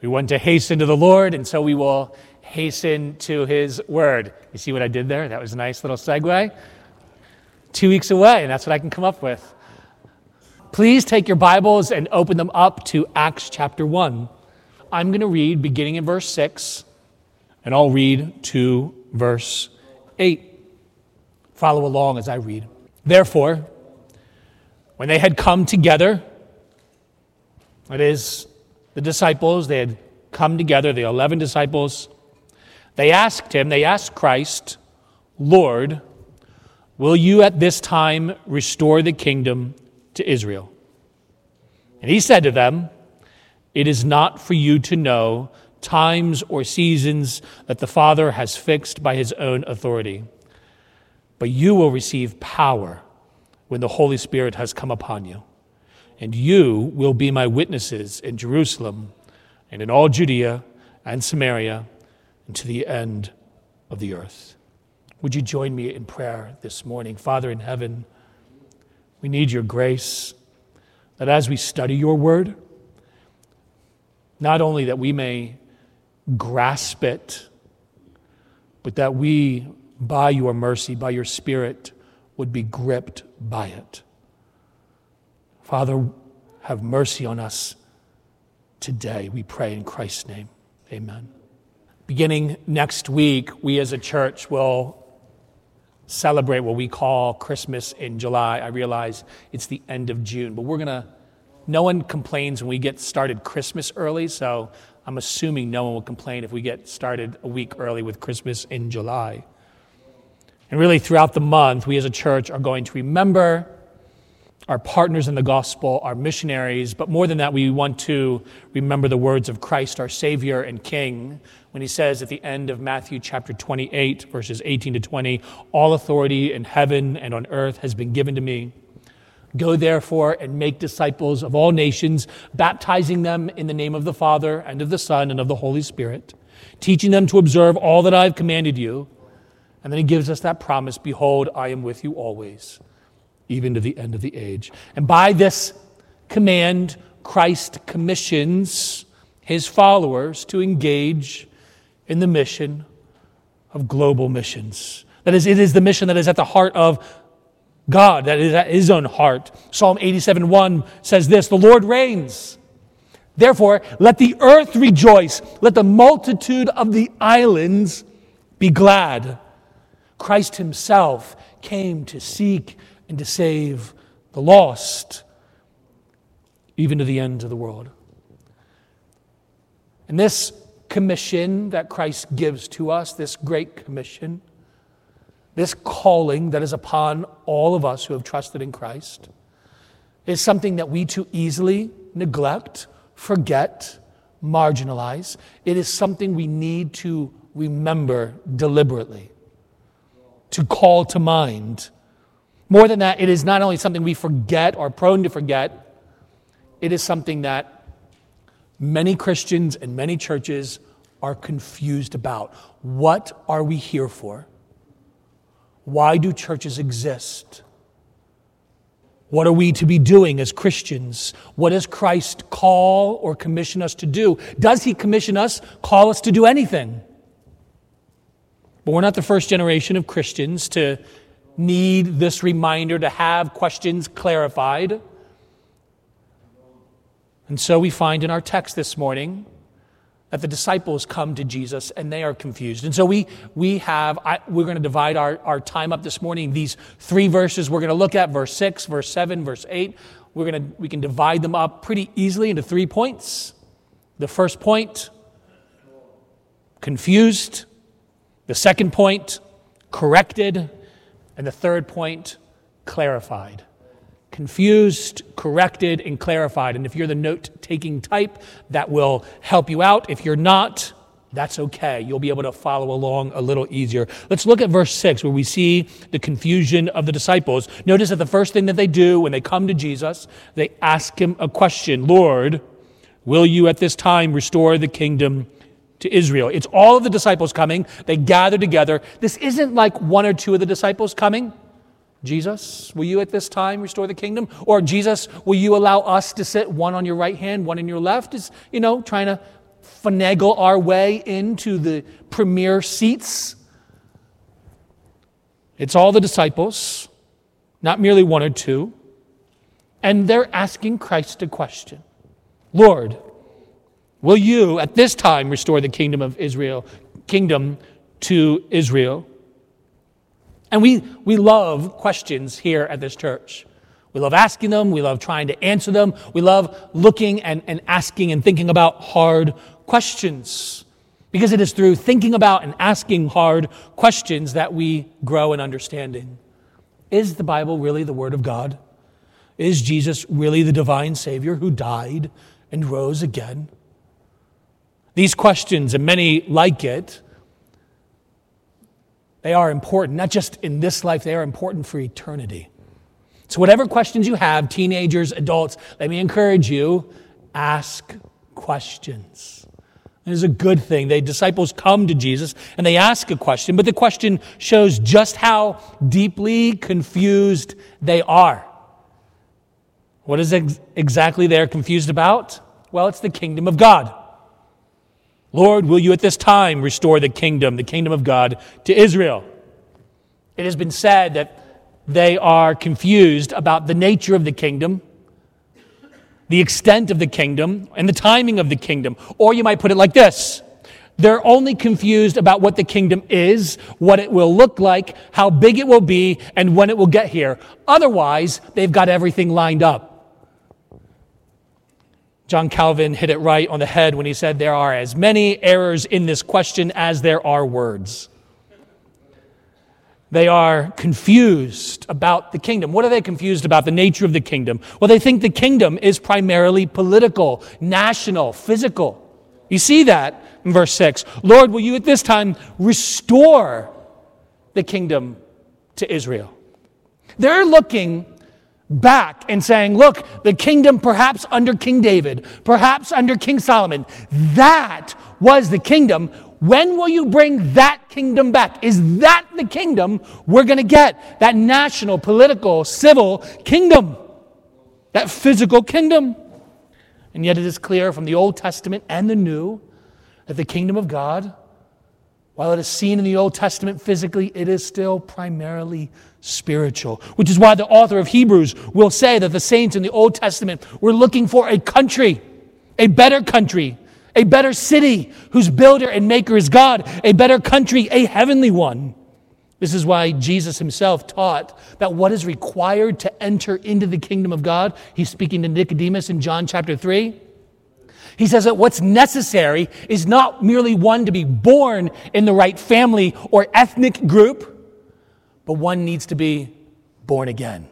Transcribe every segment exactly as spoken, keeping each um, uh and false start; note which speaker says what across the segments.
Speaker 1: We want to hasten to the Lord, and so we will hasten to his word. You see what I did there? That was a nice little segue. Two weeks away, and that's what I can come up with. Please take your Bibles and open them up to Acts chapter one. I'm going to read beginning in verse six, and I'll read to verse eight. Follow along as I read. Therefore, when they had come together, that is, the disciples, they had come together, the eleven disciples, they asked him, they asked Christ, Lord, will you at this time restore the kingdom to Israel? And he said to them, it is not for you to know times or seasons that the Father has fixed by his own authority, but you will receive power when the Holy Spirit has come upon you. And you will be my witnesses in Jerusalem and in all Judea and Samaria and to the end of the earth. Would you join me in prayer this morning? Father in heaven, we need your grace that as we study your word, not only that we may grasp it, but that we, by your mercy, by your Spirit, would be gripped by it. Father, have mercy on us today, we pray in Christ's name. Amen. Beginning next week, we as a church will celebrate what we call Christmas in July. I realize it's the end of June, but we're going to, no one complains when we get started Christmas early, so I'm assuming no one will complain if we get started a week early with Christmas in July. And really throughout the month, we as a church are going to remember our partners in the gospel, our missionaries, but more than that, we want to remember the words of Christ, our Savior and King, when he says at the end of Matthew chapter twenty-eight, verses eighteen to twenty, all authority in heaven and on earth has been given to me. Go therefore and make disciples of all nations, baptizing them in the name of the Father and of the Son and of the Holy Spirit, teaching them to observe all that I have commanded you. And then he gives us that promise, behold, I am with you always, even to the end of the age. And by this command, Christ commissions his followers to engage in the mission of global missions. That is, it is the mission that is at the heart of God, that is at his own heart. Psalm eighty-seven one says this, the Lord reigns. Therefore, let the earth rejoice. Let the multitude of the islands be glad. Christ himself came to seek and to save the lost, even to the end of the world. And this commission that Christ gives to us, this great commission, this calling that is upon all of us who have trusted in Christ, is something that we too easily neglect, forget, marginalize. It is something we need to remember deliberately, to call to mind. More than that, it is not only something we forget or prone to forget, it is something that many Christians and many churches are confused about. What are we here for? Why do churches exist? What are we to be doing as Christians? What does Christ call or commission us to do? Does he commission us, call us to do anything? But we're not the first generation of Christians to need this reminder, to have questions clarified. And so we find in our text this morning that the disciples come to Jesus and they are confused. And so we we have, I, we're going to divide our, our time up this morning. These three verses we're going to look at, verse six, verse seven, verse eight. We're going to, we can divide them up pretty easily into three points. The first point, confused. The second point, corrected. And the third point, clarified. Confused, corrected, and clarified. And if you're the note-taking type, that will help you out. If you're not, that's okay. You'll be able to follow along a little easier. Let's look at verse six, where we see the confusion of the disciples. Notice that the first thing that they do when they come to Jesus, they ask him a question. Lord, will you at this time restore the kingdom to Israel? It's all of the disciples coming. They gather together. This isn't like one or two of the disciples coming. Jesus, will you at this time restore the kingdom? Or Jesus, will you allow us to sit one on your right hand, one in your left? Is, you know, trying to finagle our way into the premier seats. It's all the disciples, not merely one or two. And they're asking Christ a question. Lord, will you at this time restore the kingdom of Israel, kingdom to Israel? And we, we love questions here at this church. We love asking them. We love trying to answer them. We love looking and, and asking and thinking about hard questions. Because it is through thinking about and asking hard questions that we grow in understanding. Is the Bible really the Word of God? Is Jesus really the divine Savior who died and rose again? These questions, and many like it, they are important, not just in this life, they are important for eternity. So whatever questions you have, teenagers, adults, let me encourage you, ask questions. It is a good thing. The disciples come to Jesus and they ask a question, but the question shows just how deeply confused they are. What is ex- exactly they're confused about? Well, it's the kingdom of God. Lord, will you at this time restore the kingdom, the kingdom of God, to Israel? It has been said that they are confused about the nature of the kingdom, the extent of the kingdom, and the timing of the kingdom. Or you might put it like this. They're only confused about what the kingdom is, what it will look like, how big it will be, and when it will get here. Otherwise, they've got everything lined up. John Calvin hit it right on the head when he said there are as many errors in this question as there are words. They are confused about the kingdom. What are they confused about? The nature of the kingdom. Well, they think the kingdom is primarily political, national, physical. You see that in verse six. Lord, will you at this time restore the kingdom to Israel? They're looking back and saying, look, the kingdom perhaps under King David, perhaps under King Solomon, that was the kingdom. When will you bring that kingdom back? Is that the kingdom we're going to get? That national, political, civil kingdom. That physical kingdom. And yet it is clear from the Old Testament and the New that the kingdom of God, while it is seen in the Old Testament physically, it is still primarily spiritual. Which is why the author of Hebrews will say that the saints in the Old Testament were looking for a country, a better country, a better city whose builder and maker is God, a better country, a heavenly one. This is why Jesus himself taught that what is required to enter into the kingdom of God, he's speaking to Nicodemus in John chapter three. He says that what's necessary is not merely one to be born in the right family or ethnic group, but one needs to be born again.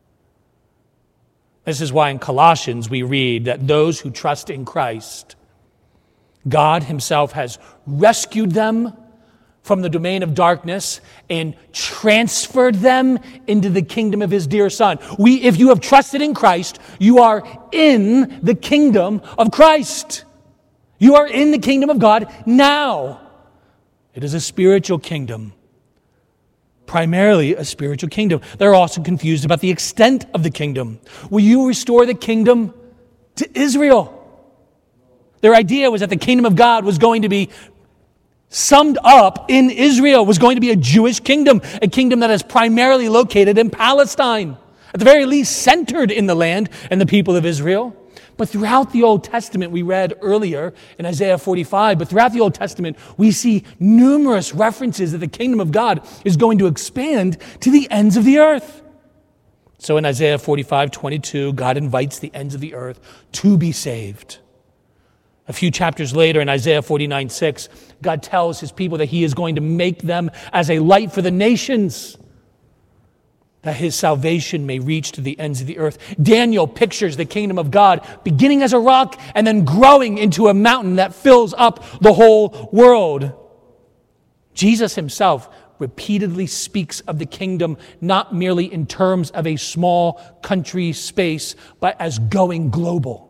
Speaker 1: This is why in Colossians we read that those who trust in Christ, God himself has rescued them from the domain of darkness and transferred them into the kingdom of his dear Son. We, if you have trusted in Christ, you are in the kingdom of Christ. You are in the kingdom of God now. It is a spiritual kingdom. Primarily a spiritual kingdom. They're also confused about the extent of the kingdom. Will you restore the kingdom to Israel? Their idea was that the kingdom of God was going to be summed up in Israel, was going to be a Jewish kingdom, a kingdom that is primarily located in Palestine, at the very least centered in the land and the people of Israel. But throughout the Old Testament, we read earlier in Isaiah forty-five, but throughout the Old Testament, we see numerous references that the kingdom of God is going to expand to the ends of the earth. So in Isaiah forty-five twenty-two, God invites the ends of the earth to be saved. A few chapters later in Isaiah forty-nine six, God tells his people that he is going to make them as a light for the nations, that his salvation may reach to the ends of the earth. Daniel pictures the kingdom of God beginning as a rock and then growing into a mountain that fills up the whole world. Jesus himself repeatedly speaks of the kingdom not merely in terms of a small country space, but as going global.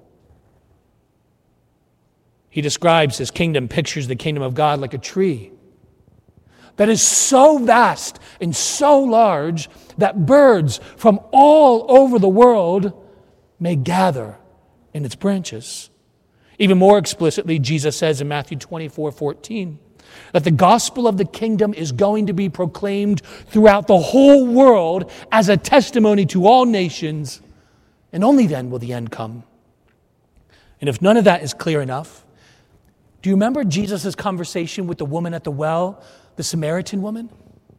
Speaker 1: He describes his kingdom, pictures the kingdom of God like a tree that is so vast and so large that birds from all over the world may gather in its branches. Even more explicitly, Jesus says in Matthew twenty-four fourteen that the gospel of the kingdom is going to be proclaimed throughout the whole world as a testimony to all nations, and only then will the end come. And if none of that is clear enough, do you remember Jesus' conversation with the woman at the well, the Samaritan woman?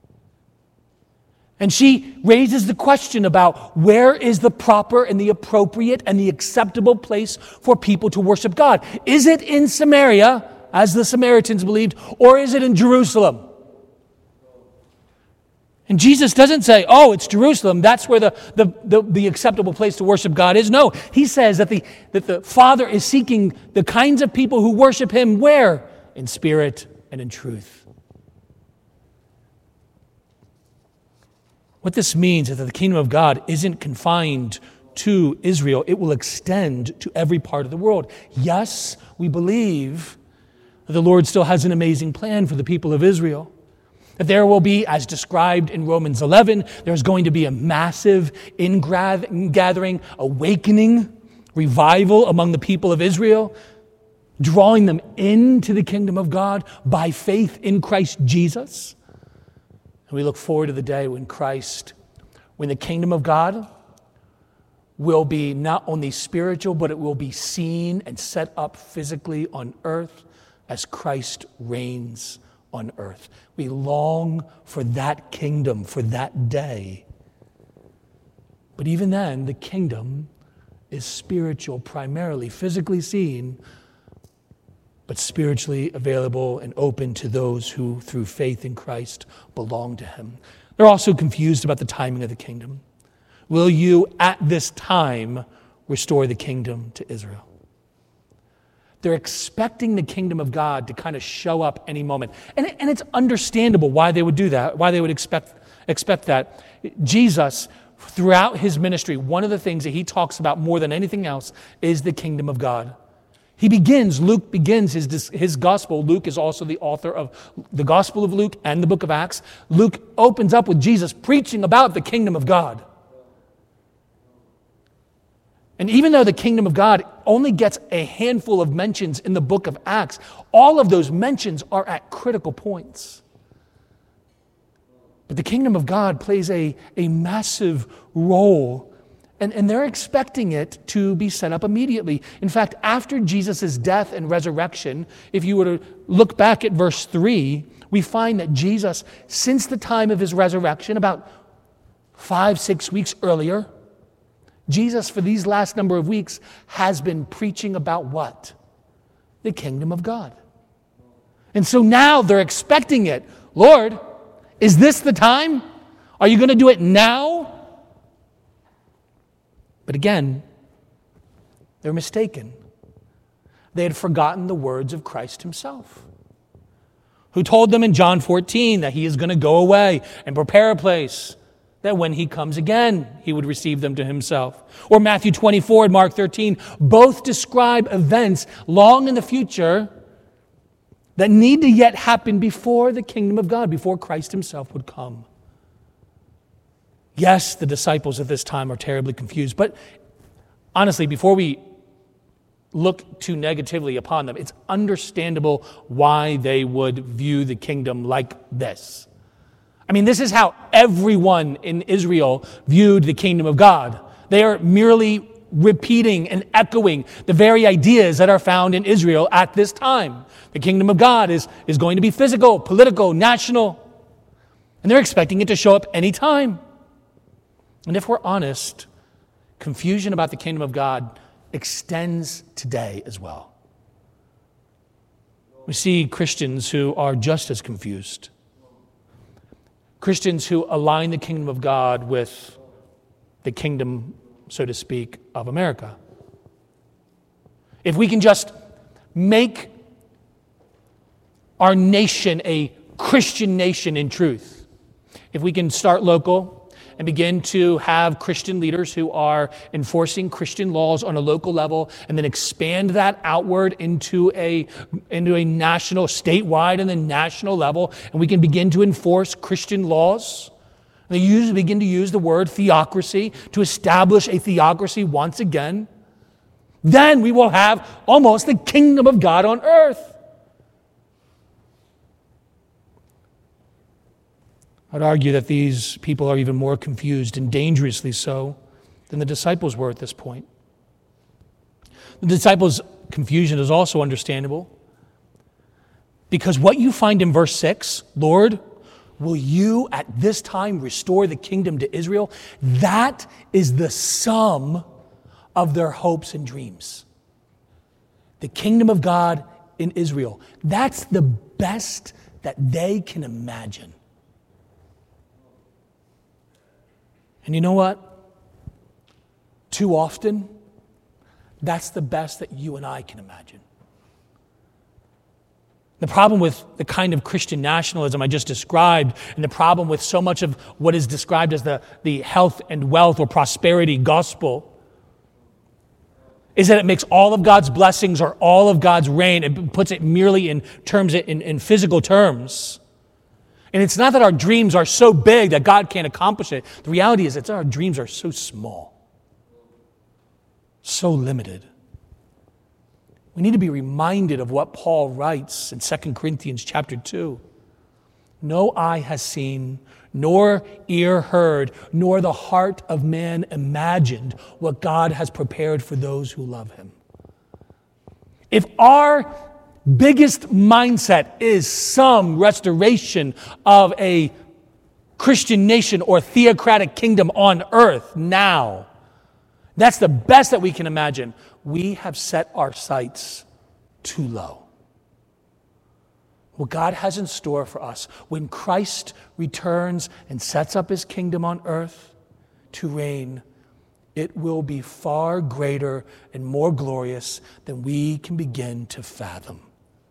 Speaker 1: And she raises the question about where is the proper and the appropriate and the acceptable place for people to worship God? Is it in Samaria, as the Samaritans believed, or is it in Jerusalem? And Jesus doesn't say, oh, it's Jerusalem, that's where the, the, the, the acceptable place to worship God is. No, he says that the, that the Father is seeking the kinds of people who worship him where? In spirit and in truth. What this means is that the kingdom of God isn't confined to Israel. It will extend to every part of the world. Yes, we believe that the Lord still has an amazing plan for the people of Israel. That there will be, as described in Romans eleven, there's going to be a massive ingathering, awakening, revival among the people of Israel, drawing them into the kingdom of God by faith in Christ Jesus. And we look forward to the day when Christ, when the kingdom of God will be not only spiritual, but it will be seen and set up physically on earth as Christ reigns on earth. We long for that kingdom, for that day. But even then, the kingdom is spiritual primarily, physically seen, but spiritually available and open to those who, through faith in Christ, belong to him. They're also confused about the timing of the kingdom. Will you, at this time, restore the kingdom to Israel? They're expecting the kingdom of God to kind of show up any moment. And, it, and it's understandable why they would do that, why they would expect, expect that. Jesus, throughout his ministry, one of the things that he talks about more than anything else is the kingdom of God. He begins, Luke begins his, his gospel. Luke is also the author of the Gospel of Luke and the book of Acts. Luke opens up with Jesus preaching about the kingdom of God. And even though the kingdom of God only gets a handful of mentions in the book of Acts, all of those mentions are at critical points. But the kingdom of God plays a, a massive role. And, and they're expecting it to be set up immediately. In fact, after Jesus' death and resurrection, if you were to look back at verse three, we find that Jesus, since the time of his resurrection, about five, six weeks earlier, Jesus, for these last number of weeks, has been preaching about what? The kingdom of God. And so now they're expecting it. Lord, is this the time? Are you going to do it now? But again, they're mistaken. They had forgotten the words of Christ himself, who told them in John fourteen that he is going to go away and prepare a place, that when he comes again, he would receive them to himself. Or Matthew twenty-four and Mark thirteen both describe events long in the future that need to yet happen before the kingdom of God, before Christ himself would come. Yes, the disciples at this time are terribly confused, but honestly, before we look too negatively upon them, it's understandable why they would view the kingdom like this. I mean, this is how everyone in Israel viewed the kingdom of God. They are merely repeating and echoing the very ideas that are found in Israel at this time. The kingdom of God is, is going to be physical, political, national, and they're expecting it to show up any time. And if we're honest, confusion about the kingdom of God extends today as well. We see Christians who are just as confused. Christians who align the kingdom of God with the kingdom, so to speak, of America. If we can just make our nation a Christian nation in truth, if we can start local and begin to have Christian leaders who are enforcing Christian laws on a local level, and then expand that outward into a, into a national, statewide and then national level, and we can begin to enforce Christian laws. And they use, begin to use the word theocracy to establish a theocracy once again. Then we will have almost the kingdom of God on earth. I'd argue that these people are even more confused, and dangerously so, than the disciples were at this point. The disciples' confusion is also understandable, because what you find in verse six, Lord, will you at this time restore the kingdom to Israel? That is the sum of their hopes and dreams. The kingdom of God in Israel. That's the best that they can imagine. And you know what? Too often, that's the best that you and I can imagine. The problem with the kind of Christian nationalism I just described, and the problem with so much of what is described as the, the health and wealth or prosperity gospel, is that it makes all of God's blessings or all of God's reign, it puts it merely in terms in, in physical terms. And it's not that our dreams are so big that God can't accomplish it. The reality is that our dreams are so small, so limited. We need to be reminded of what Paul writes in Second Corinthians chapter two. No eye has seen, nor ear heard, nor the heart of man imagined what God has prepared for those who love him. If our biggest mindset is some restoration of a Christian nation or theocratic kingdom on earth now, that's the best that we can imagine. We have set our sights too low. What God has in store for us when Christ returns and sets up his kingdom on earth to reign, it will be far greater and more glorious than we can begin to fathom.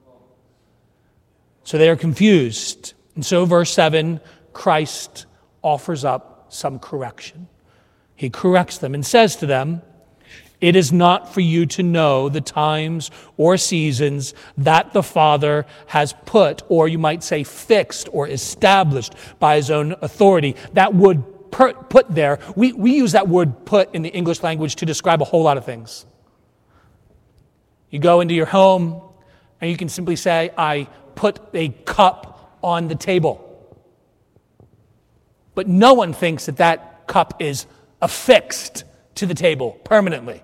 Speaker 1: So they are confused. And so verse seven, Christ offers up some correction. He corrects them and says to them, it is not for you to know the times or seasons that the Father has put, or you might say fixed or established by his own authority. That word put there, we, we use that word put in the English language to describe a whole lot of things. You go into your home and you can simply say, I put a cup on the table. But no one thinks that that cup is affixed to the table permanently.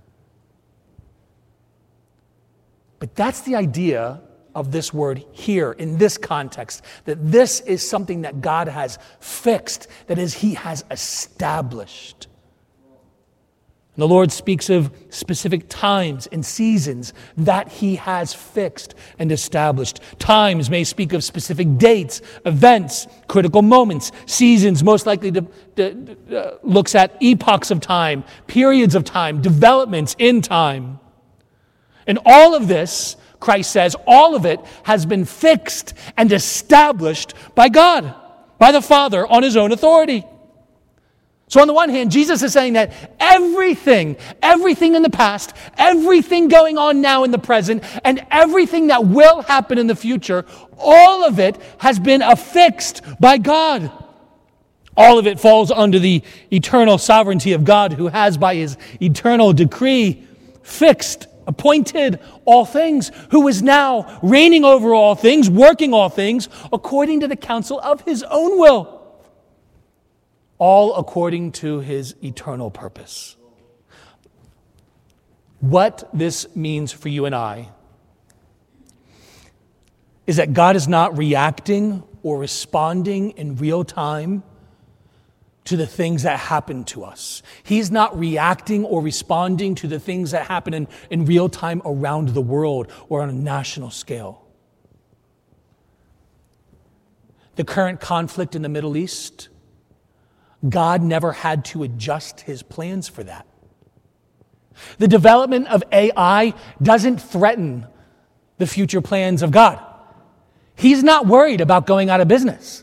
Speaker 1: But that's the idea of this word here in this context, that this is something that God has fixed, that is, he has established. And the Lord speaks of specific times and seasons that he has fixed and established. Times may speak of specific dates, events, critical moments. Seasons most likely to, to, uh, looks at epochs of time, periods of time, developments in time. And all of this, Christ says, all of it has been fixed and established by God, by the Father on his own authority. So on the one hand, Jesus is saying that everything, everything in the past, everything going on now in the present, and everything that will happen in the future, all of it has been affixed by God. All of it falls under the eternal sovereignty of God, who has by his eternal decree fixed, appointed all things, who is now reigning over all things, working all things according to the counsel of his own will. All according to his eternal purpose. What this means for you and I is that God is not reacting or responding in real time to the things that happen to us. He's not reacting or responding to the things that happen in, in real time around the world or on a national scale. The current conflict in the Middle East, God never had to adjust his plans for that. The development of A I doesn't threaten the future plans of God. He's not worried about going out of business.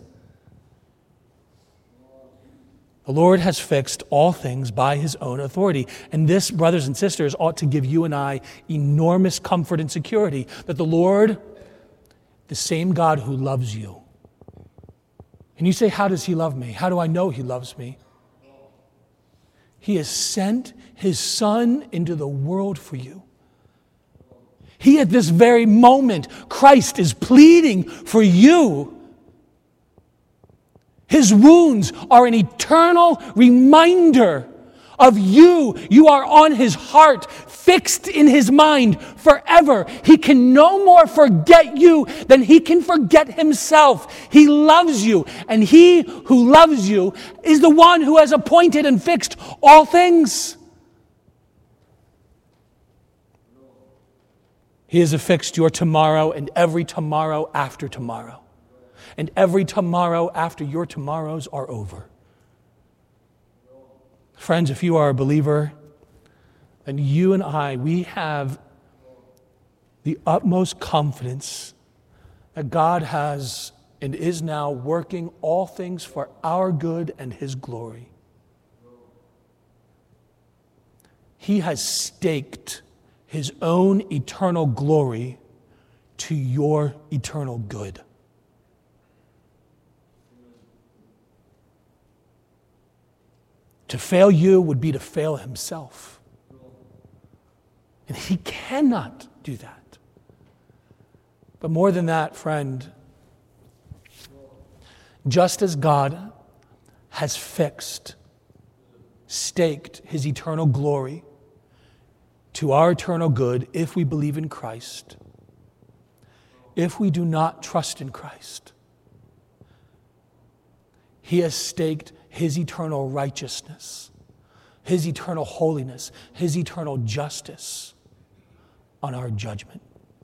Speaker 1: The Lord has fixed all things by his own authority. And this, brothers and sisters, ought to give you and I enormous comfort and security that the Lord, the same God who loves you. And you say, how does he love me? How do I know he loves me? He has sent his Son into the world for you. He, at this very moment, Christ is pleading for you. His wounds are an eternal reminder of you. You are on his heart, fixed in his mind forever. He can no more forget you than he can forget himself. He loves you, and he who loves you is the one who has appointed and fixed all things. He has affixed your tomorrow and every tomorrow after tomorrow. And every tomorrow after your tomorrows are over. Friends, if you are a believer, then you and I, we have the utmost confidence that God has and is now working all things for our good and his glory. He has staked his own eternal glory to your eternal good. To fail you would be to fail himself. And he cannot do that. But more than that, friend, just as God has fixed, staked his eternal glory to our eternal good if we believe in Christ, if we do not trust in Christ, he has staked his eternal righteousness, his eternal holiness, his eternal justice on our judgment.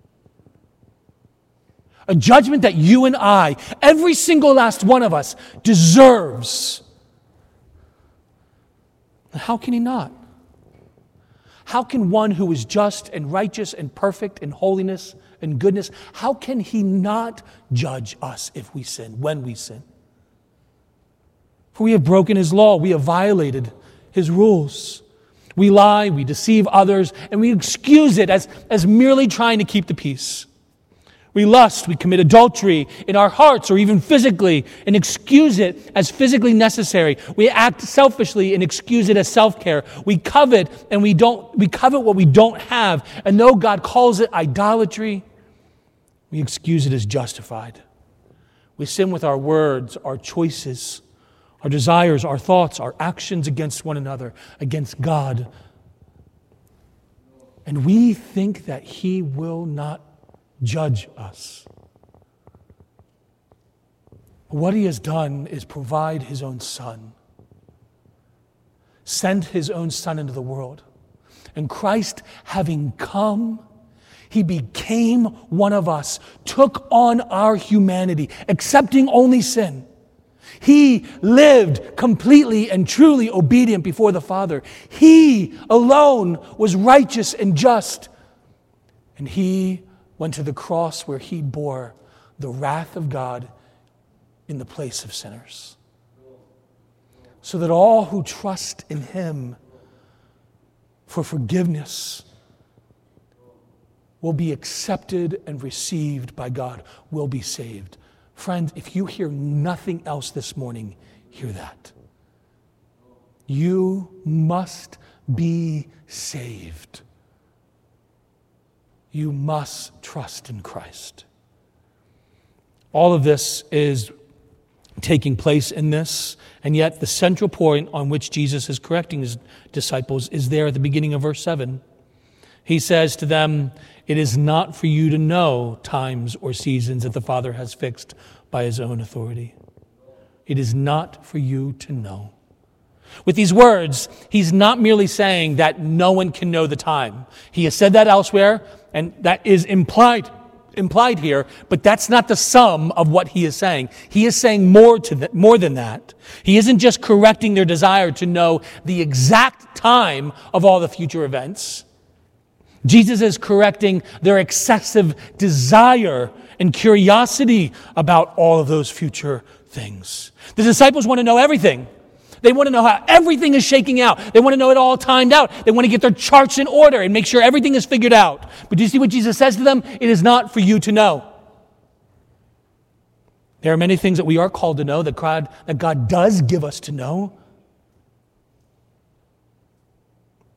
Speaker 1: A judgment that you and I, every single last one of us, deserves. How can he not? How can one who is just and righteous and perfect in holiness and goodness, how can he not judge us if we sin, when we sin? For we have broken his law. We have violated his rules. We lie, we deceive others, and we excuse it as, as merely trying to keep the peace. We lust, we commit adultery in our hearts or even physically and excuse it as physically necessary. We act selfishly and excuse it as self-care. We covet and we don't we covet what we don't have. And though God calls it idolatry, we excuse it as justified. We sin with our words, our choices, our desires, our thoughts, our actions against one another, against God. And we think that he will not judge us. What he has done is provide his own Son, send his own Son into the world. And Christ, having come, he became one of us, took on our humanity, accepting only sin. He lived completely and truly obedient before the Father. He alone was righteous and just. And he went to the cross where he bore the wrath of God in the place of sinners. So that all who trust in him for forgiveness will be accepted and received by God, will be saved. Friend, if you hear nothing else this morning, hear that. You must be saved. You must trust in Christ. All of this is taking place in this, and yet the central point on which Jesus is correcting his disciples is there at the beginning of verse seven. He says to them, "It is not for you to know times or seasons that the Father has fixed by his own authority." It is not for you to know. With these words, he's not merely saying that no one can know the time. He has said that elsewhere, and that is implied implied here, but that's not the sum of what he is saying. He is saying more to the, more than that. He isn't just correcting their desire to know the exact time of all the future events. Jesus is correcting their excessive desire and curiosity about all of those future things. The disciples want to know everything. They want to know how everything is shaking out. They want to know it all timed out. They want to get their charts in order and make sure everything is figured out. But do you see what Jesus says to them? It is not for you to know. There are many things that we are called to know, that God, that God does give us to know.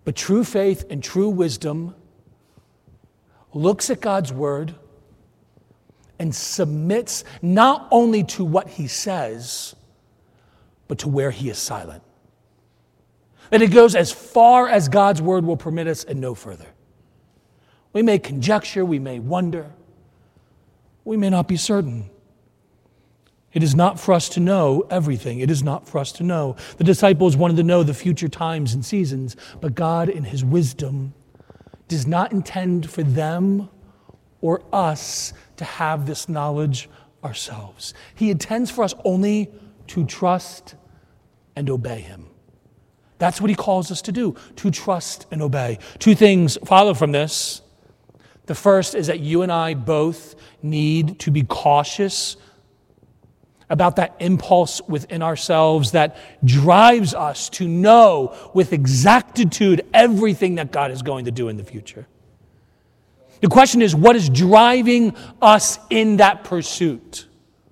Speaker 1: But true faith and true wisdom looks at God's word and submits not only to what he says, but to where he is silent. That it goes as far as God's word will permit us and no further. We may conjecture, we may wonder, we may not be certain. It is not for us to know everything. It is not for us to know. The disciples wanted to know the future times and seasons, but God in his wisdom does not intend for them or us to have this knowledge ourselves. He intends for us only to trust and obey him. That's what he calls us to do, to trust and obey. Two things follow from this. The first is that you and I both need to be cautious about that impulse within ourselves that drives us to know with exactitude everything that God is going to do in the future. The question is, what is driving us in that pursuit?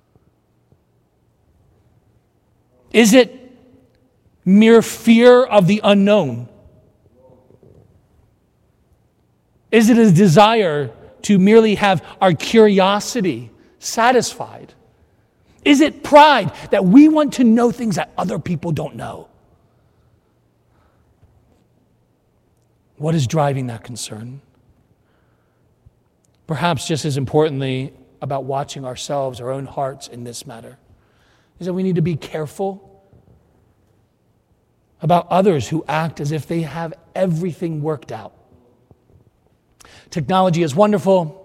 Speaker 1: Is it mere fear of the unknown? Is it a desire to merely have our curiosity satisfied? Is it pride that we want to know things that other people don't know? What is driving that concern? Perhaps just as importantly about watching ourselves, our own hearts in this matter, is that we need to be careful about others who act as if they have everything worked out. Technology is wonderful.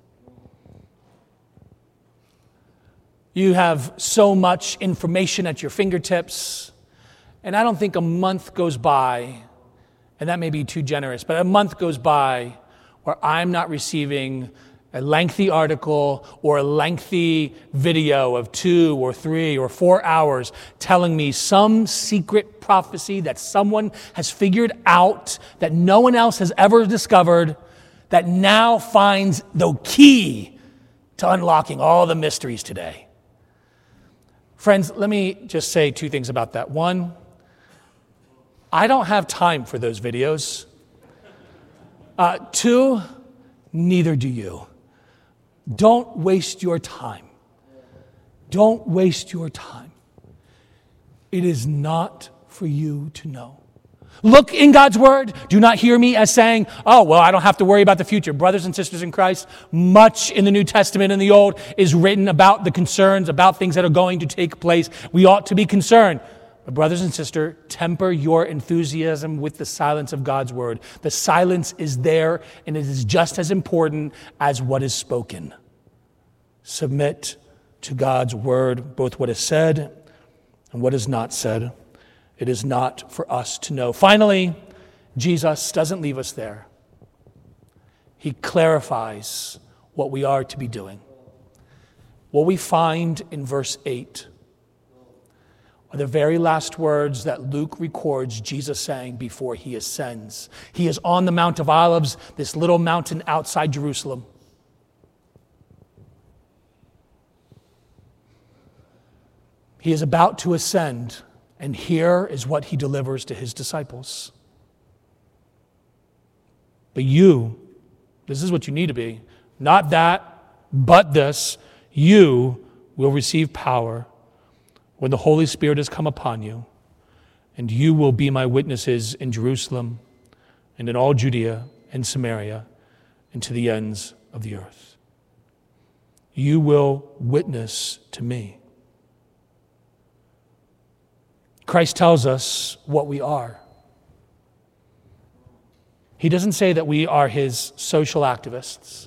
Speaker 1: You have so much information at your fingertips, and I don't think a month goes by, and that may be too generous, but a month goes by where I'm not receiving a lengthy article or a lengthy video of two or three or four hours telling me some secret prophecy that someone has figured out that no one else has ever discovered, that now finds the key to unlocking all the mysteries today. Friends, let me just say two things about that. One, I don't have time for those videos. Uh, two, neither do you. Don't waste your time. Don't waste your time. It is not for you to know. Look in God's word. Do not hear me as saying, oh, well, I don't have to worry about the future. Brothers and sisters in Christ, much in the New Testament and the Old is written about the concerns, about things that are going to take place. We ought to be concerned. But brothers and sisters, temper your enthusiasm with the silence of God's word. The silence is there, and it is just as important as what is spoken. Submit to God's word, both what is said and what is not said. It is not for us to know. Finally, Jesus doesn't leave us there. He clarifies what we are to be doing. What we find in verse eight are the very last words that Luke records Jesus saying before he ascends. He is on the Mount of Olives, this little mountain outside Jerusalem. He is about to ascend. And here is what he delivers to his disciples. But you, this is what you need to be. Not that, but this. You will receive power when the Holy Spirit has come upon you. And you will be my witnesses in Jerusalem and in all Judea and Samaria and to the ends of the earth. You will witness to me. Christ tells us what we are. He doesn't say that we are his social activists.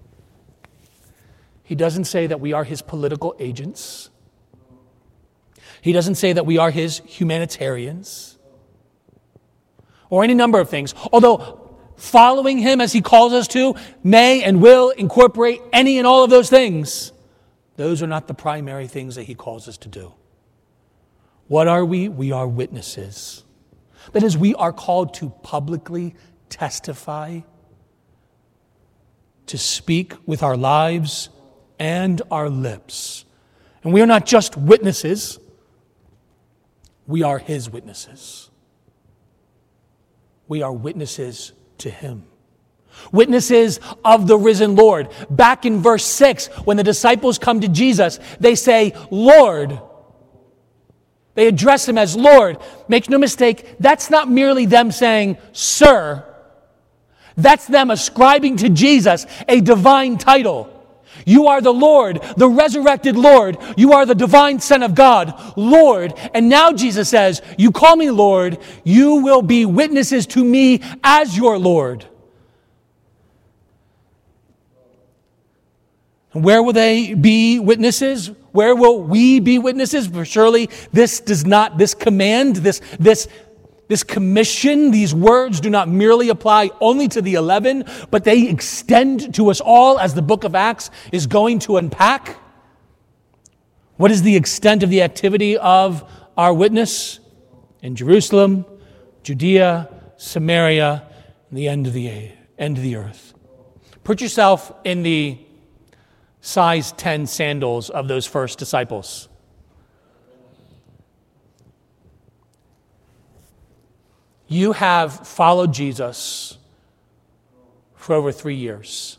Speaker 1: He doesn't say that we are his political agents. He doesn't say that we are his humanitarians or any number of things. Although following him as he calls us to may and will incorporate any and all of those things, those are not the primary things that he calls us to do. What are we? We are witnesses. That is, we are called to publicly testify, to speak with our lives and our lips. And we are not just witnesses, we are his witnesses. we are witnesses to him. Witnesses of the risen Lord. Back in verse six, when the disciples come to Jesus, they say, Lord. They address him as Lord. Make no mistake, that's not merely them saying, Sir. That's them ascribing to Jesus a divine title. You are the Lord, the resurrected Lord. You are the divine Son of God, Lord. And now Jesus says, you call me Lord, you will be witnesses to me as your Lord. And where will they be witnesses? Where will we be witnesses? For surely this does not, this command, this, this, this commission, these words do not merely apply only to the eleven, but they extend to us all, as the book of Acts is going to unpack. What is the extent of the activity of our witness? In Jerusalem, Judea, Samaria, and the end of the end of the earth. Put yourself in the size ten sandals of those first disciples. You have followed Jesus for over three years.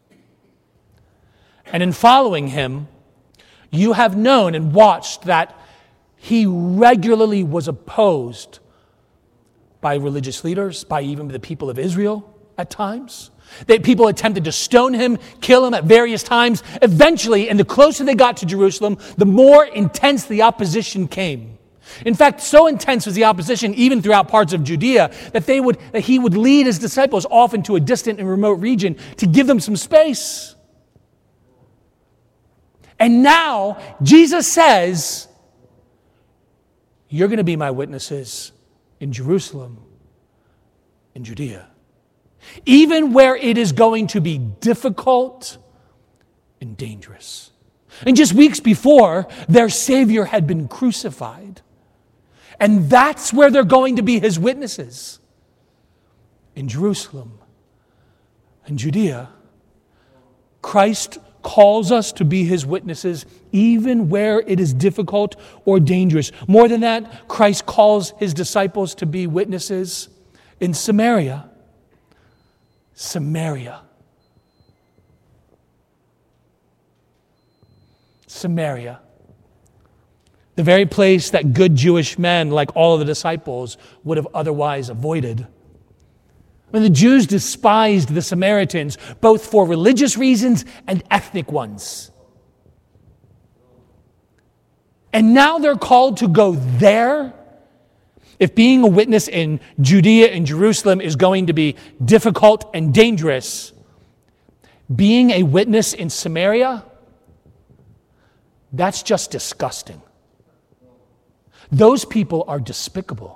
Speaker 1: And in following him, you have known and watched that he regularly was opposed by religious leaders, by even the people of Israel at times. That people attempted to stone him, kill him at various times. Eventually, and the closer they got to Jerusalem, the more intense the opposition came. In fact, so intense was the opposition, even throughout parts of Judea, that they would that he would lead his disciples off into a distant and remote region to give them some space. And now, Jesus says, you're going to be my witnesses in Jerusalem, in Judea. Even where it is going to be difficult and dangerous. And just weeks before, their Savior had been crucified. And that's where they're going to be his witnesses. In Jerusalem and Judea. Christ calls us to be his witnesses even where it is difficult or dangerous. More than that, Christ calls his disciples to be witnesses in Samaria. Samaria. Samaria. The very place that good Jewish men, like all of the disciples, would have otherwise avoided. I mean, the Jews despised the Samaritans, both for religious reasons and ethnic ones. And now they're called to go there. If being a witness in Judea and Jerusalem is going to be difficult and dangerous, being a witness in Samaria, that's just disgusting. Those people are despicable.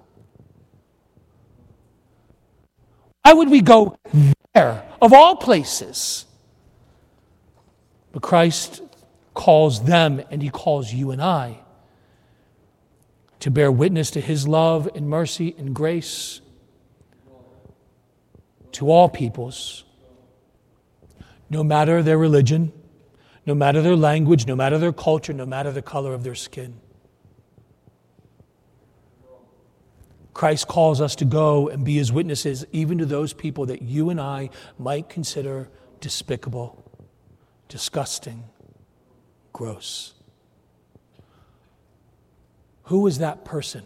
Speaker 1: Why would we go there, of all places? But Christ calls them, and he calls you and I to bear witness to his love and mercy and grace to all peoples, no matter their religion, no matter their language, no matter their culture, no matter the color of their skin. Christ calls us to go and be his witnesses even to those people that you and I might consider despicable, disgusting, gross. Who is that person?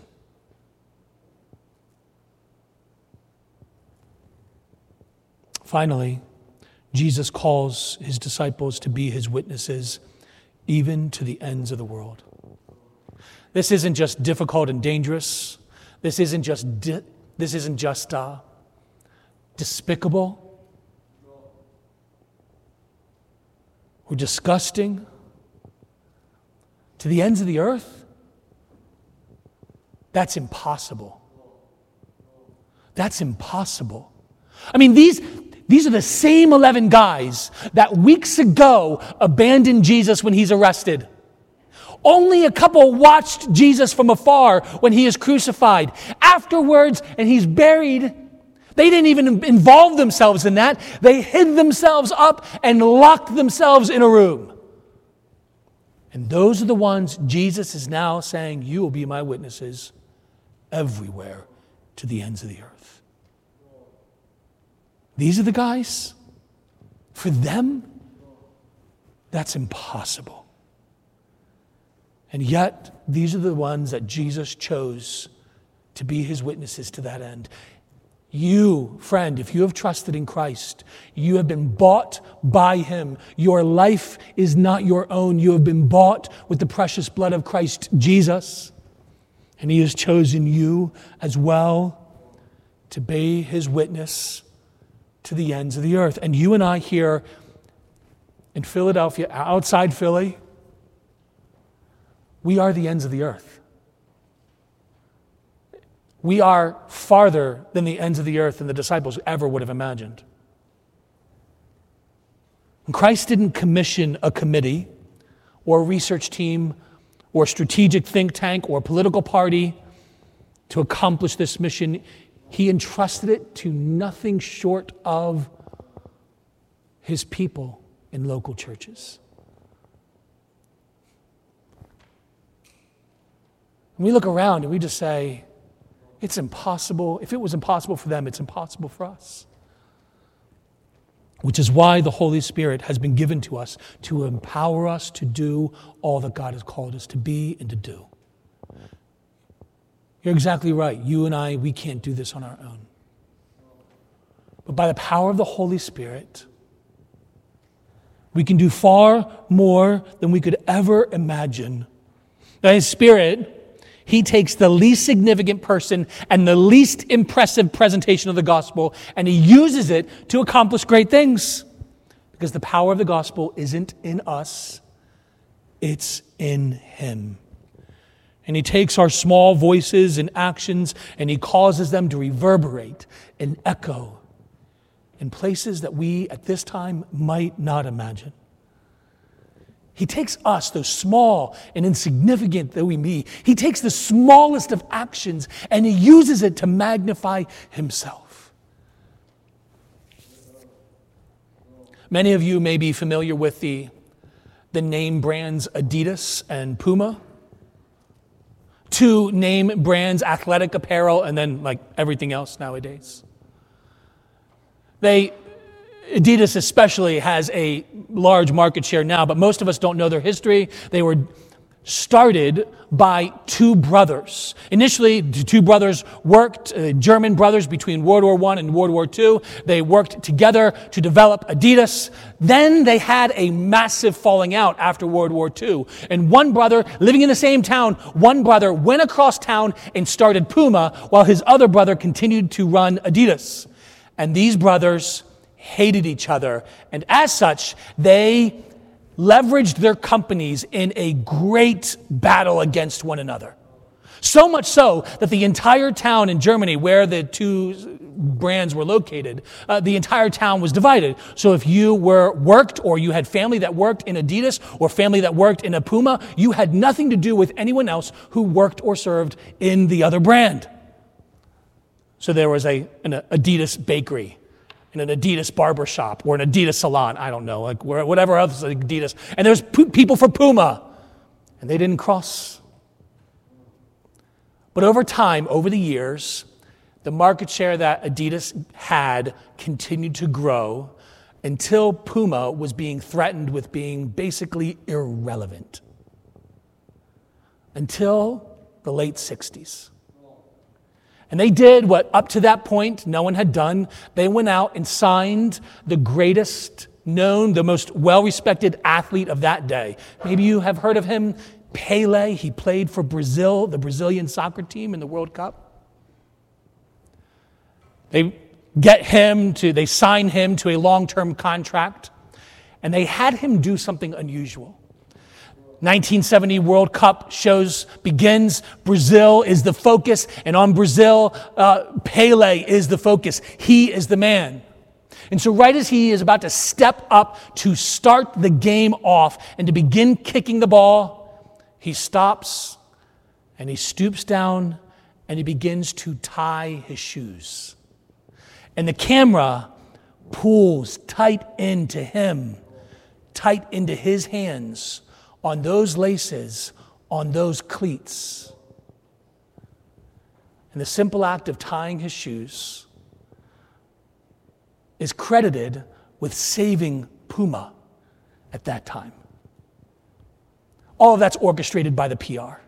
Speaker 1: Finally, Jesus calls his disciples to be his witnesses even to the ends of the world. This isn't just difficult and dangerous. This isn't just di- this isn't just uh, despicable or disgusting. To the ends of the earth? That's impossible. That's impossible. I mean, these, these are the same eleven guys that weeks ago abandoned Jesus when he's arrested. Only a couple watched Jesus from afar when he is crucified. Afterwards, and he's buried, they didn't even involve themselves in that. They hid themselves up and locked themselves in a room. And those are the ones Jesus is now saying, you will be my witnesses everywhere to the ends of the earth. These are the guys. For them, that's impossible. And yet, these are the ones that Jesus chose to be his witnesses to that end. You, friend, if you have trusted in Christ, you have been bought by him. Your life is not your own. You have been bought with the precious blood of Christ Jesus. And he has chosen you as well to be his witness to the ends of the earth. And you and I here in Philadelphia, outside Philly, we are the ends of the earth. We are farther than the ends of the earth than the disciples ever would have imagined. And Christ didn't commission a committee or a research team or a strategic think tank or a political party to accomplish this mission. He entrusted it to nothing short of his people in local churches. And we look around and we just say, it's impossible. If it was impossible for them, it's impossible for us. Which is why the Holy Spirit has been given to us to empower us to do all that God has called us to be and to do. You're exactly right. You and I, we can't do this on our own. But by the power of the Holy Spirit, we can do far more than we could ever imagine. By his Spirit, he takes the least significant person and the least impressive presentation of the gospel, and he uses it to accomplish great things. Because the power of the gospel isn't in us, it's in him. And he takes our small voices and actions and he causes them to reverberate and echo in places that we at this time might not imagine. He takes us, though small and insignificant that we be, he takes the smallest of actions and he uses it to magnify himself. Many of you may be familiar with the, the name brands Adidas and Puma. Two name brands, athletic apparel, and then like everything else nowadays. They Adidas especially has a large market share now, but most of us don't know their history. They were started by two brothers. Initially, the two brothers worked, uh, German brothers between World War One and World War Two. They worked together to develop Adidas. Then they had a massive falling out after World War Two. And one brother, living in the same town, one brother went across town and started Puma, while his other brother continued to run Adidas. And these brothers hated each other, and as such, they leveraged their companies in a great battle against one another. So much so that the entire town in Germany where the two brands were located, uh, the entire town was divided. So if you were worked or you had family that worked in Adidas or family that worked in a Puma, you had nothing to do with anyone else who worked or served in the other brand. So there was a, an Adidas bakery, in an Adidas barber shop or an Adidas salon, I don't know, like whatever else, like Adidas. And there's p- people for Puma, and they didn't cross. But over time, over the years, the market share that Adidas had continued to grow until Puma was being threatened with being basically irrelevant. Until the late sixties. And they did what up to that point no one had done. They went out and signed the greatest known, the most well-respected athlete of that day. Maybe you have heard of him, Pelé. He played for Brazil, the Brazilian soccer team in the World Cup. They get him to, they sign him to a long-term contract, and they had him do something unusual. nineteen seventy World Cup shows begins. Brazil is the focus, and on Brazil, uh, Pelé is the focus. He is the man. And so right as he is about to step up to start the game off and to begin kicking the ball, he stops and he stoops down and he begins to tie his shoes. And the camera pulls tight into him, tight into his hands, on those laces, on those cleats. And the simple act of tying his shoes is credited with saving Puma at that time. All of that's orchestrated by the P R.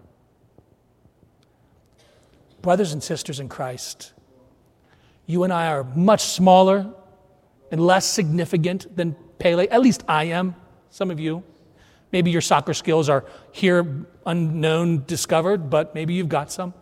Speaker 1: Brothers and sisters in Christ, you and I are much smaller and less significant than Pele. At least I am. Some of you. Maybe your soccer skills are here unknown, discovered, but maybe you've got some.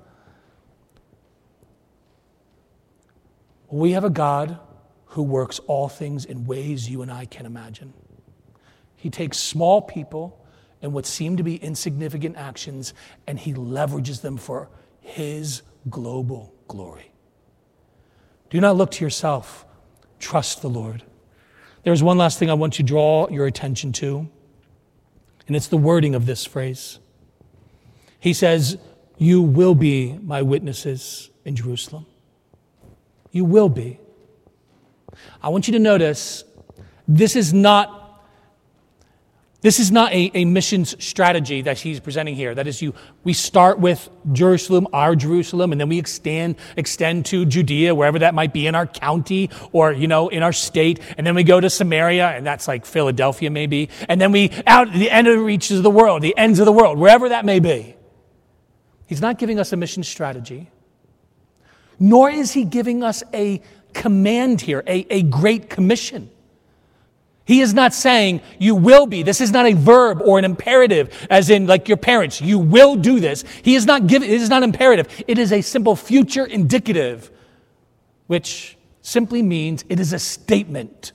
Speaker 1: We have a God who works all things in ways you and I can't imagine. He takes small people and what seem to be insignificant actions, and he leverages them for his global glory. Do not look to yourself. Trust the Lord. There's one last thing I want to draw your attention to, and it's the wording of this phrase. He says, you will be my witnesses in Jerusalem. You will be. I want you to notice, this is not This is not a, a missions strategy that he's presenting here. That is, you. we start with Jerusalem, our Jerusalem, and then we extend extend to Judea, wherever that might be in our county or, you know, in our state. And then we go to Samaria, and that's like Philadelphia maybe. And then we out at the end of the reaches of the world, the ends of the world, wherever that may be. He's not giving us a mission strategy. Nor is he giving us a command here, a, a great commission. He is not saying, you will be. This is not a verb or an imperative, as in like your parents. You will do this. He is not giving, it is not imperative. It is a simple future indicative, which simply means it is a statement.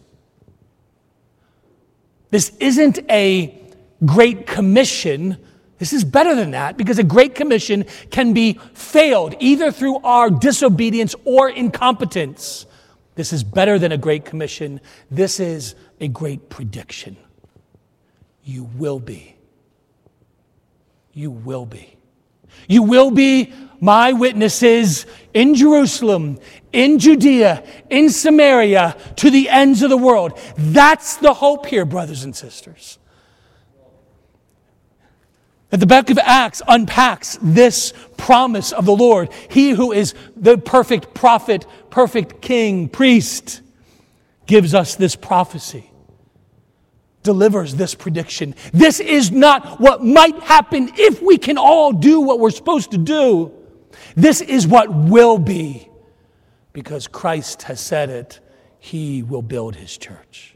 Speaker 1: This isn't a great commission. This is better than that, because a great commission can be failed either through our disobedience or incompetence. This is better than a great commission. This is a great prediction. You will be. You will be. You will be my witnesses in Jerusalem, in Judea, in Samaria, to the ends of the world. That's the hope here, brothers and sisters. That the book of Acts unpacks this promise of the Lord. He who is the perfect prophet, perfect king, priest, gives us this prophecy, delivers this prediction. This is not what might happen if we can all do what we're supposed to do. This is what will be, because Christ has said it. He will build his church.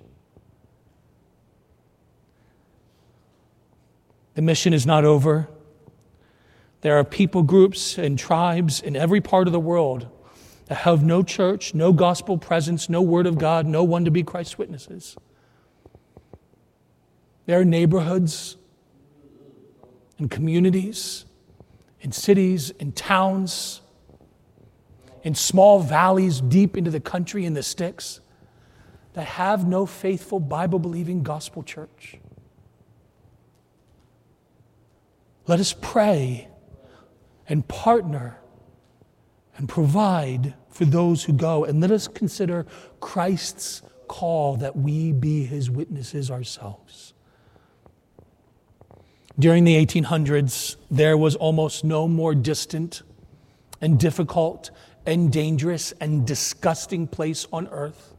Speaker 1: The mission is not over. There are people groups and tribes in every part of the world that have no church, no gospel presence, no word of God, no one to be Christ's witnesses. There are neighborhoods and communities, in cities, in towns, in small valleys deep into the country in the sticks that have no faithful, Bible-believing gospel church. Let us pray and partner and provide for those who go. And let us consider Christ's call that we be his witnesses ourselves. During the eighteen hundreds, there was almost no more distant and difficult and dangerous and disgusting place on earth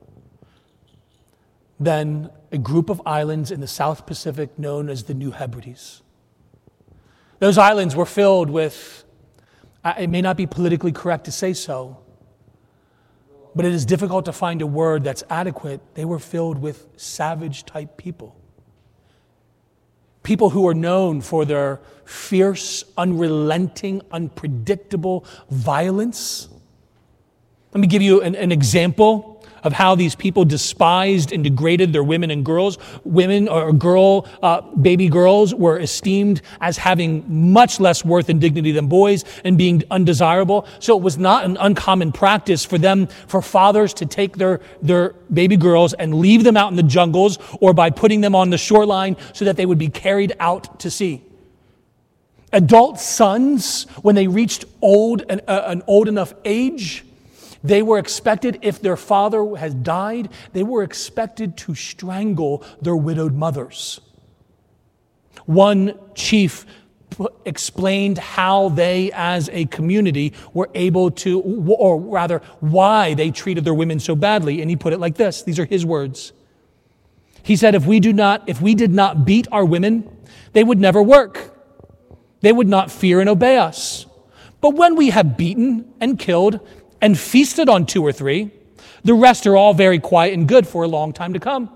Speaker 1: than a group of islands in the South Pacific known as the New Hebrides. Those islands were filled with, it may not be politically correct to say so, but it is difficult to find a word that's adequate. They were filled with savage-type people. People who are known for their fierce, unrelenting, unpredictable violence. Let me give you an, an example of how these people despised and degraded their women and girls. Women or girl, uh, baby girls were esteemed as having much less worth and dignity than boys and being undesirable. So it was not an uncommon practice for them, for fathers to take their, their baby girls and leave them out in the jungles or by putting them on the shoreline so that they would be carried out to sea. Adult sons, when they reached old an, uh, an old enough age, they were expected, if their father has died, they were expected to strangle their widowed mothers. One chief exp- explained how they as a community were able to, or rather, why they treated their women so badly. And he put it like this. These are his words. He said, if we do not, if we did not beat our women, they would never work. They would not fear and obey us. But when we have beaten and killed and feasted on two or three, the rest are all very quiet and good for a long time to come.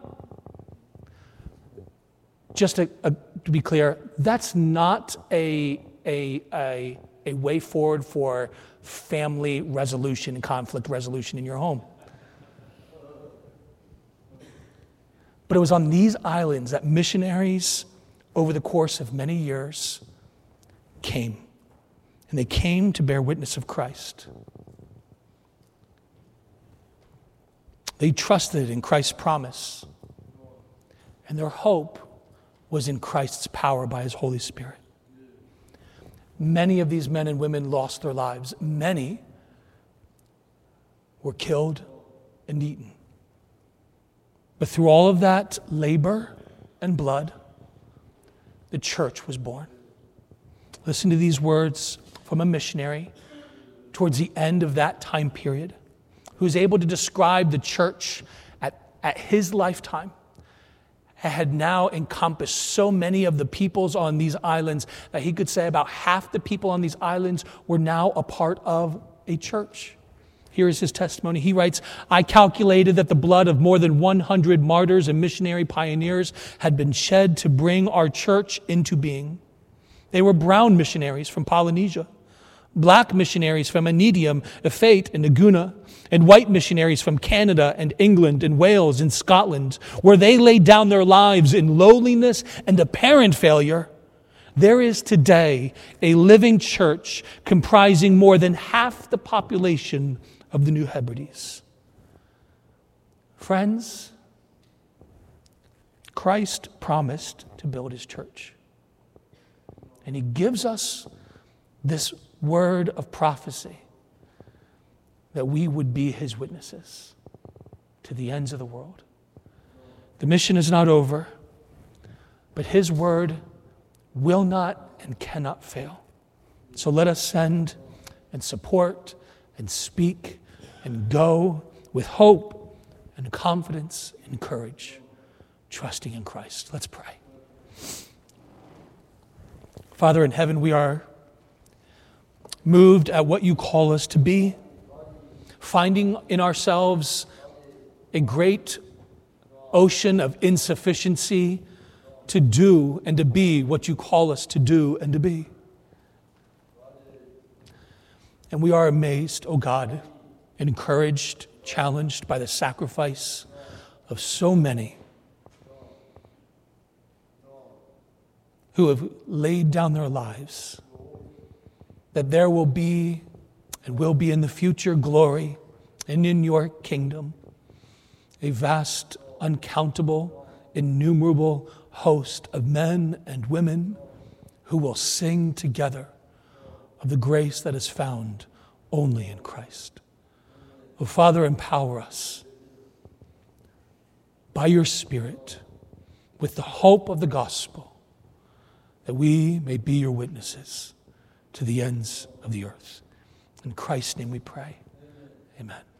Speaker 1: Just to, uh, to be clear, that's not a, a, a, a way forward for family resolution and conflict resolution in your home. But it was on these islands that missionaries, over the course of many years, came. And they came to bear witness of Christ. They trusted in Christ's promise. And their hope was in Christ's power by his Holy Spirit. Many of these men and women lost their lives. Many were killed and eaten. But through all of that labor and blood, the church was born. Listen to these words from a missionary towards the end of that time period, who's able to describe the church at, at his lifetime, had now encompassed so many of the peoples on these islands that he could say about half the people on these islands were now a part of a church. Here is his testimony. He writes, I calculated that the blood of more than one hundred martyrs and missionary pioneers had been shed to bring our church into being. They were brown missionaries from Polynesia, black missionaries from Anedium, Efate, and Naguna, and white missionaries from Canada and England and Wales and Scotland, where they laid down their lives in lowliness and apparent failure. There is today a living church comprising more than half the population of the New Hebrides. Friends, Christ promised to build his church. And he gives us this word of prophecy that we would be his witnesses to the ends of the world. The mission is not over, but his word will not and cannot fail. So let us send and support and speak and go with hope and confidence and courage, trusting in Christ. Let's pray. Father in heaven, we are moved at what you call us to be, finding in ourselves a great ocean of insufficiency to do and to be what you call us to do and to be. And we are amazed, oh God, encouraged, challenged by the sacrifice of so many who have laid down their lives, that there will be and will be in the future glory and in your kingdom a vast, uncountable, innumerable host of men and women who will sing together of the grace that is found only in Christ. Oh, Father, empower us by your Spirit with the hope of the gospel that we may be your witnesses to the ends of the earth. In Christ's name we pray. Amen.